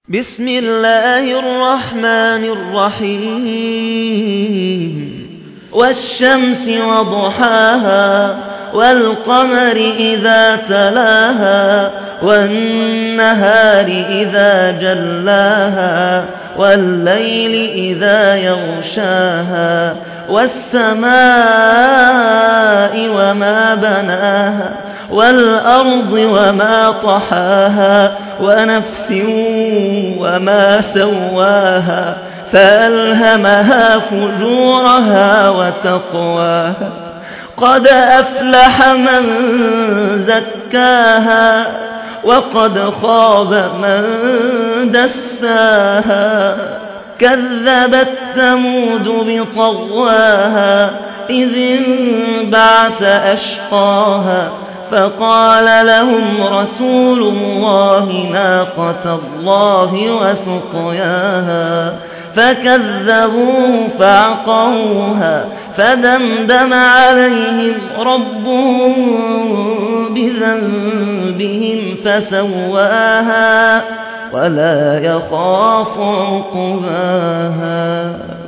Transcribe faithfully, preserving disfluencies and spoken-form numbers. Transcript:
بسم الله الرحمن الرحيم والشمس وضحاها والقمر إذا تلاها والنهار إذا جلاها والليل إذا يغشاها والسماء وما بناها والأرض وما طحاها ونفس وما سواها فألهمها فجورها وتقواها قد أفلح من زكاها وقد خاب من دساها كذبت ثمود بطغواها إذ انبعث أشقاها فقال لهم رسول الله ناقة الله وسقياها فكذبوه فعقروها فدمدم عليهم ربهم بذنبهم فسواها ولا يخاف عقباها.